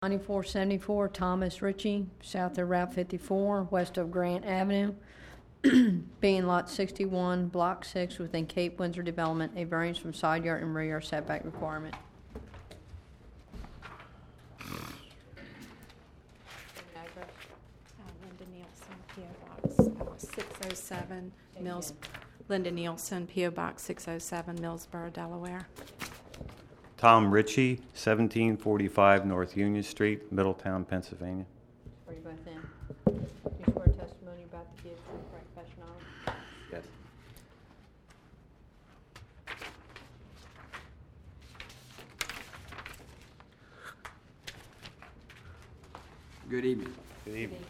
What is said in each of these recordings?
9474 Thomas Ritchie, south of Route 54, west of Grant Avenue, being Lot 61, Block 6, within Cape Windsor Development, a variance from side yard and rear yard setback requirement. Linda Nielsen, P.O. Box 607, Mills. Linda Nielsen, P.O. Box 607, Millsboro, Delaware. Tom Ritchie, 1745 North Union Street, Middletown, Pennsylvania. Are you both in? Do you swear testimony about to give true correct knowledge? Yes. Good evening. Good evening.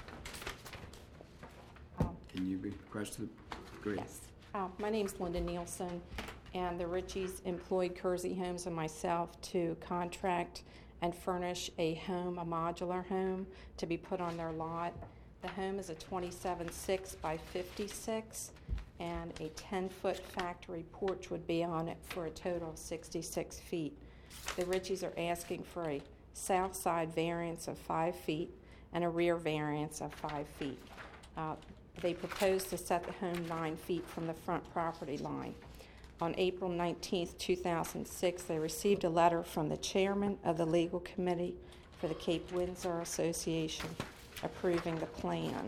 Can you request the grade? Yes. My name's Linda Nielsen, and the Ritchies employed Kersey Homes and myself to contract and furnish a home, a modular home, to be put on their lot. The home is a 27.6 by 56, and a 10-foot factory porch would be on it for a total of 66 feet. The Ritchies are asking for a south side variance of 5 feet and a rear variance of 5 feet. They propose to set the home 9 feet from the front property line. On April 19, 2006, they received a letter from the chairman of the legal committee for the Cape Windsor Association approving the plan.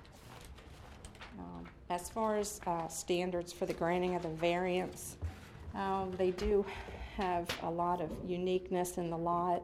As far as standards for the granting of the variance, they do have a lot of uniqueness in the lot.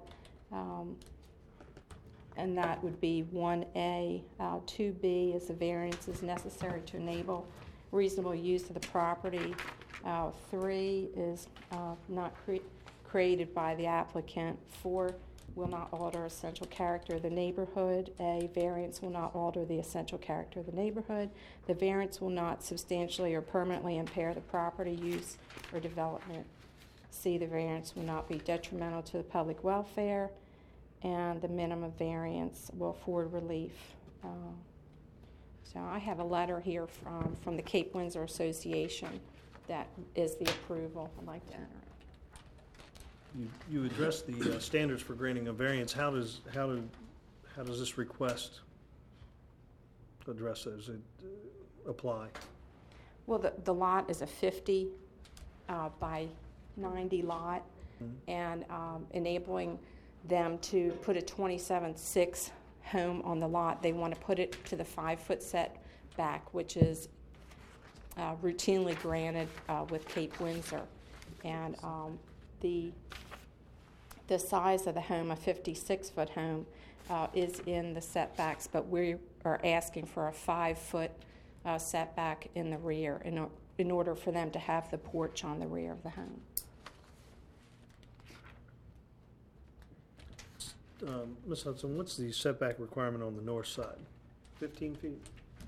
And that would be 1A. 2B is the variance is necessary to enable reasonable use of the property. 3 is not created by the applicant. 4 will not alter essential character of the neighborhood. A variance will not alter the essential character of the neighborhood. The variance will not substantially or permanently impair the property use or development. C, the variance will not be detrimental to the public welfare. And the minimum variance will afford relief. So I have a letter here from the Cape Windsor Association that is the approval. I'd like to enter it. You addressed the standards for granting a variance. How does this request address those? Apply? Well, the lot is a 50 by 90 lot, and enabling them to put a 27.6 home on the lot. They want to put it to the 5-foot setback, which is routinely granted with Cape Windsor. And the size of the home, a 56-foot home, is in the setbacks, but we are asking for a 5-foot setback in the rear in order for them to have the porch on the rear of the home. Ms. Hudson, what's the setback requirement on the north side? 15 feet?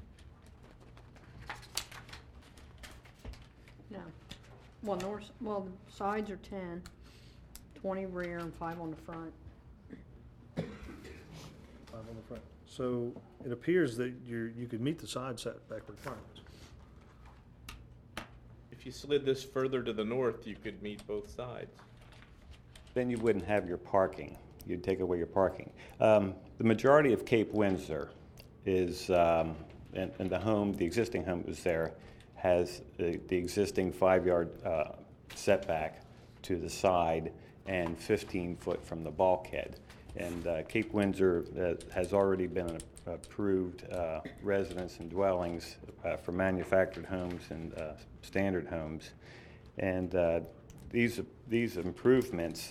No. Well, the sides are 10, 20 rear, and 5 on the front. 5 on the front. So it appears that you could meet the side setback requirements. If you slid this further to the north, you could meet both sides. Then you wouldn't have your parking. You'd take away your parking. The majority of Cape Windsor is, and the existing home is there, has the existing 5-yard setback to the side and 15 foot from the bulkhead. And Cape Windsor has already been approved residence and dwellings for manufactured homes and standard homes. And these improvements,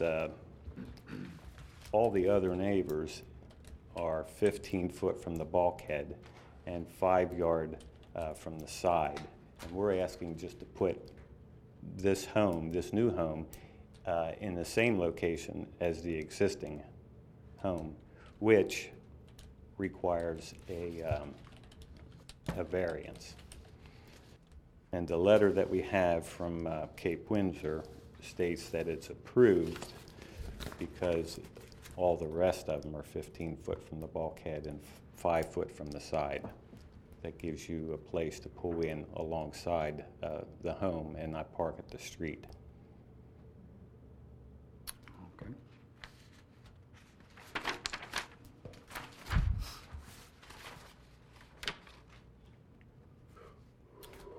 all the other neighbors are 15 foot from the bulkhead and 5-yard from the side. And we're asking just to put this home, this new home, in the same location as the existing home, which requires a variance. And the letter that we have from Cape Windsor states that it's approved because all the rest of them are 15 foot from the bulkhead and 5 foot from the side. That gives you a place to pull in alongside the home and not park at the street. Okay.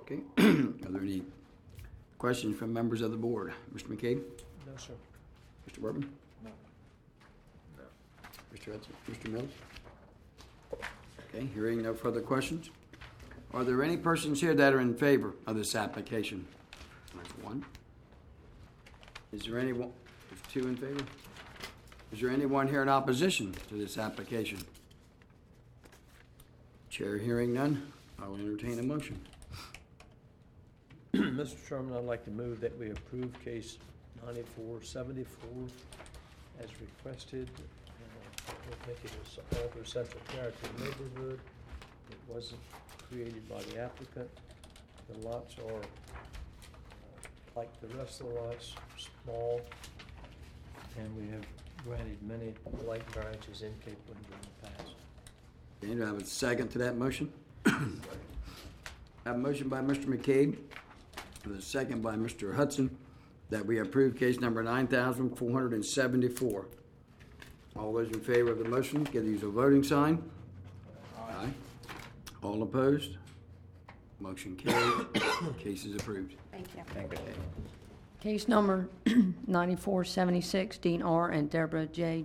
Okay. Are there any questions from members of the board? Mr. McCabe? No, sir. Mr. Workman? No. Mr. Hudson? Mr. Mills? Okay, hearing no further questions. Are there any persons here that are in favor of this application? There's one. Is there anyone, there's two in favor? Is there anyone here in opposition to this application? Chair hearing none, I will entertain a motion. Mr. Chairman, I'd like to move that we approve case 9474 as requested. I think it is Alder Central Character neighborhood. It wasn't created by the applicant. The lots are, like the rest of the lots, small, and we have granted many light variances in Cape Windsor in the past. Okay, do I have a second to that motion? I have a motion by Mr. McCabe, and a second by Mr. Hudson, that we approve case number 9,474. All those in favor of the motion, give these a voting sign. Aye. All opposed? Motion carried. Case is approved. Thank you. Case number 9476, Dean R. and Deborah J.